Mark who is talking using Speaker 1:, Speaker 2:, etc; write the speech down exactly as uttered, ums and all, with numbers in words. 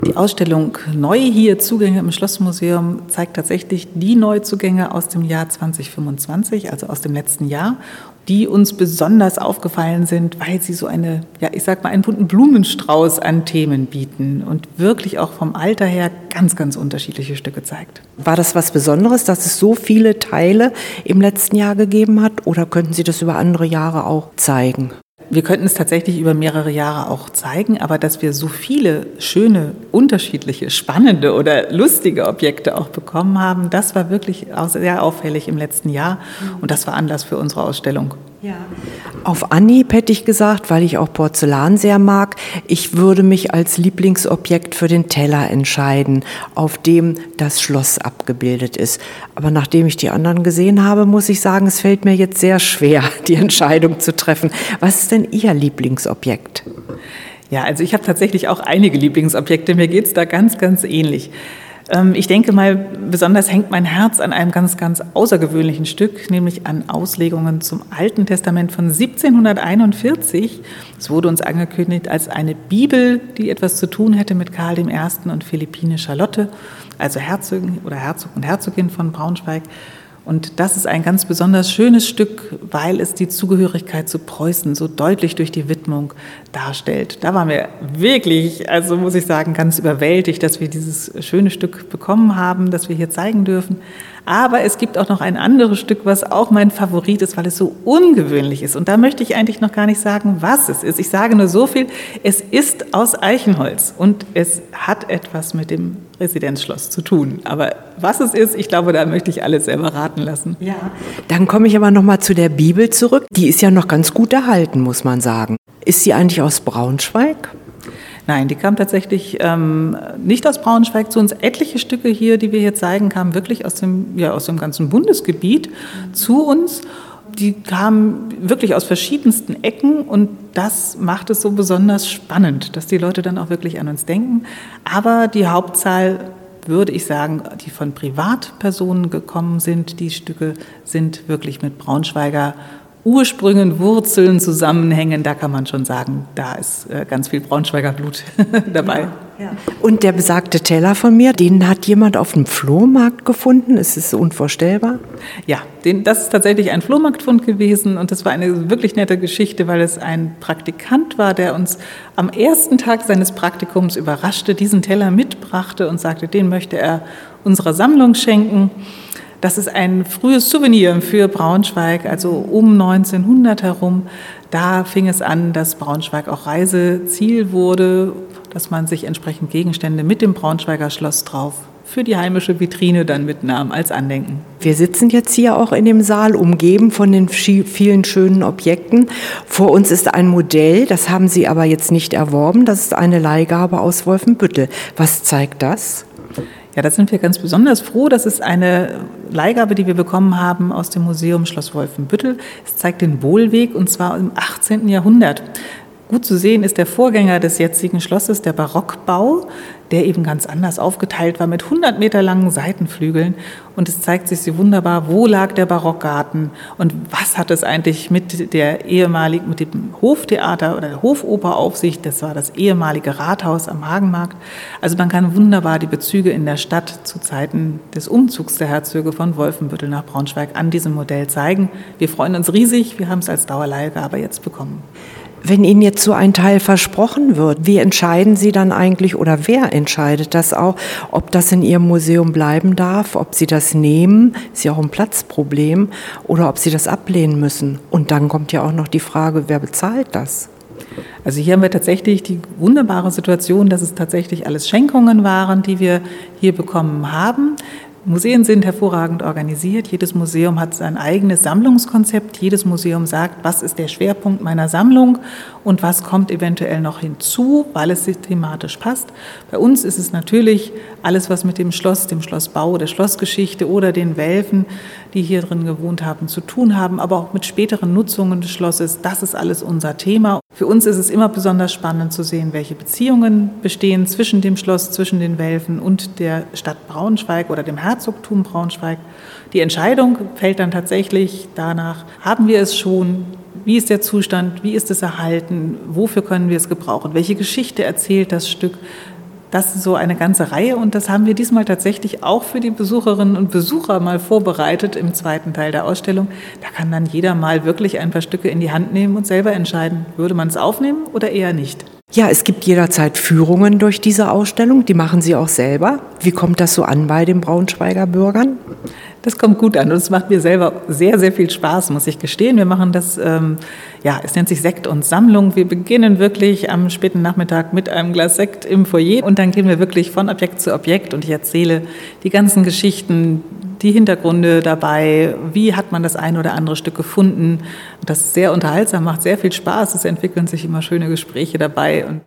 Speaker 1: Die Ausstellung Neu hier, Zugänge im Schlossmuseum, zeigt tatsächlich die Neuzugänge aus dem Jahr zwanzig fünfundzwanzig, also aus dem letzten Jahr, die uns besonders aufgefallen sind, weil sie so eine, ja, ich sag mal, einen bunten Blumenstrauß an Themen bieten und wirklich auch vom Alter her ganz, ganz unterschiedliche Stücke zeigt.
Speaker 2: War das was Besonderes, dass es so viele Teile im letzten Jahr gegeben hat, oder könnten Sie das über andere Jahre auch zeigen?
Speaker 1: Wir könnten es tatsächlich über mehrere Jahre auch zeigen, aber dass wir so viele schöne, unterschiedliche, spannende oder lustige Objekte auch bekommen haben, das war wirklich auch sehr auffällig im letzten Jahr und das war Anlass für unsere Ausstellung.
Speaker 2: Ja. Auf Anhieb hätte ich gesagt, weil ich auch Porzellan sehr mag, ich würde mich als Lieblingsobjekt für den Teller entscheiden, auf dem das Schloss abgebildet ist. Aber nachdem ich die anderen gesehen habe, muss ich sagen, es fällt mir jetzt sehr schwer, die Entscheidung zu treffen. Was ist denn Ihr Lieblingsobjekt?
Speaker 1: Ja, also ich habe tatsächlich auch einige Lieblingsobjekte. Mir geht es da ganz, ganz ähnlich. Ich denke mal, besonders hängt mein Herz an einem ganz, ganz außergewöhnlichen Stück, nämlich an Auslegungen zum Alten Testament von siebzehnhunderteinundvierzig. Es wurde uns angekündigt als eine Bibel, die etwas zu tun hätte mit Karl der Erste und Philippine Charlotte, also Herzogin oder Herzog und Herzogin von Braunschweig. Und das ist ein ganz besonders schönes Stück, weil es die Zugehörigkeit zu Preußen so deutlich durch die Widmung darstellt. Da waren wir wirklich, also muss ich sagen, ganz überwältigt, dass wir dieses schöne Stück bekommen haben, das wir hier zeigen dürfen. Aber es gibt auch noch ein anderes Stück, was auch mein Favorit ist, weil es so ungewöhnlich ist. Und da möchte ich eigentlich noch gar nicht sagen, was es ist. Ich sage nur so viel, es ist aus Eichenholz und es hat etwas mit dem Residenzschloss zu tun. Aber was es ist, ich glaube, da möchte ich alles selber raten lassen.
Speaker 2: Ja. Dann komme ich aber noch mal zu der Bibel zurück. Die ist ja noch ganz gut erhalten, muss man sagen. Ist sie eigentlich aus Braunschweig?
Speaker 1: Nein, die kam tatsächlich ähm, nicht aus Braunschweig zu uns. Etliche Stücke hier, die wir hier zeigen, kamen wirklich aus dem, ja, aus dem ganzen Bundesgebiet mhm. zu uns. Die kamen wirklich aus verschiedensten Ecken und das macht es so besonders spannend, dass die Leute dann auch wirklich an uns denken. Aber die Hauptzahl, würde ich sagen, die von Privatpersonen gekommen sind, die Stücke sind wirklich mit Braunschweiger Ursprüngen, Wurzeln, Zusammenhängen, da kann man schon sagen, da ist äh, ganz viel Braunschweiger Blut dabei.
Speaker 2: Ja, ja. Und der besagte Teller von mir, den hat jemand auf dem Flohmarkt gefunden? Ist es unvorstellbar?
Speaker 1: Ja, den, das ist tatsächlich ein Flohmarktfund gewesen und das war eine wirklich nette Geschichte, weil es ein Praktikant war, der uns am ersten Tag seines Praktikums überraschte, diesen Teller mitbrachte und sagte, den möchte er unserer Sammlung schenken. Das ist ein frühes Souvenir für Braunschweig, also um neunzehnhundert herum. Da fing es an, dass Braunschweig auch Reiseziel wurde, dass man sich entsprechend Gegenstände mit dem Braunschweiger Schloss drauf für die heimische Vitrine dann mitnahm als Andenken.
Speaker 2: Wir sitzen jetzt hier auch in dem Saal, umgeben von den vielen schönen Objekten. Vor uns ist ein Modell, das haben Sie aber jetzt nicht erworben. Das ist eine Leihgabe aus Wolfenbüttel. Was zeigt das?
Speaker 1: Ja, da sind wir ganz besonders froh. Das ist eine Leihgabe, die wir bekommen haben aus dem Museum Schloss Wolfenbüttel. Es zeigt den Bohlweg und zwar im achtzehnten Jahrhundert. Gut zu sehen ist der Vorgänger des jetzigen Schlosses, der Barockbau, der eben ganz anders aufgeteilt war mit hundert Meter langen Seitenflügeln. Und es zeigt sich so wunderbar, wo lag der Barockgarten und was hat es eigentlich mit der ehemaligen, mit dem Hoftheater oder der Hofoper auf sich. Das war das ehemalige Rathaus am Hagenmarkt. Also man kann wunderbar die Bezüge in der Stadt zu Zeiten des Umzugs der Herzöge von Wolfenbüttel nach Braunschweig an diesem Modell zeigen. Wir freuen uns riesig, wir haben es als Dauerleihgabe jetzt bekommen.
Speaker 2: Wenn Ihnen jetzt so ein Teil versprochen wird, wie entscheiden Sie dann eigentlich oder wer entscheidet das auch, ob das in Ihrem Museum bleiben darf, ob Sie das nehmen, ist ja auch ein Platzproblem, oder ob Sie das ablehnen müssen? Und dann kommt ja auch noch die Frage, wer bezahlt das?
Speaker 1: Also hier haben wir tatsächlich die wunderbare Situation, dass es tatsächlich alles Schenkungen waren, die wir hier bekommen haben. Museen sind hervorragend organisiert. Jedes Museum hat sein eigenes Sammlungskonzept. Jedes Museum sagt, was ist der Schwerpunkt meiner Sammlung und was kommt eventuell noch hinzu, weil es thematisch passt. Bei uns ist es natürlich alles, was mit dem Schloss, dem Schlossbau, der Schlossgeschichte oder den Welfen, die hier drin gewohnt haben, zu tun haben, aber auch mit späteren Nutzungen des Schlosses. Das ist alles unser Thema. Für uns ist es immer besonders spannend zu sehen, welche Beziehungen bestehen zwischen dem Schloss, zwischen den Welfen und der Stadt Braunschweig oder dem Herzogtum Braunschweig. Die Entscheidung fällt dann tatsächlich danach, haben wir es schon, wie ist der Zustand, wie ist es erhalten, wofür können wir es gebrauchen, welche Geschichte erzählt das Stück, Das ist so eine ganze Reihe und das haben wir diesmal tatsächlich auch für die Besucherinnen und Besucher mal vorbereitet im zweiten Teil der Ausstellung. Da kann dann jeder mal wirklich ein paar Stücke in die Hand nehmen und selber entscheiden, würde man es aufnehmen oder eher nicht.
Speaker 2: Ja, es gibt jederzeit Führungen durch diese Ausstellung, die machen Sie auch selber. Wie kommt das so an bei den Braunschweiger Bürgern?
Speaker 1: Das kommt gut an und es macht mir selber sehr, sehr viel Spaß, muss ich gestehen. Wir machen das, ähm, ja, es nennt sich Sekt und Sammlung. Wir beginnen wirklich am späten Nachmittag mit einem Glas Sekt im Foyer und dann gehen wir wirklich von Objekt zu Objekt und ich erzähle die ganzen Geschichten, die Hintergründe dabei, wie hat man das ein oder andere Stück gefunden. Das ist sehr unterhaltsam, macht sehr viel Spaß, es entwickeln sich immer schöne Gespräche dabei und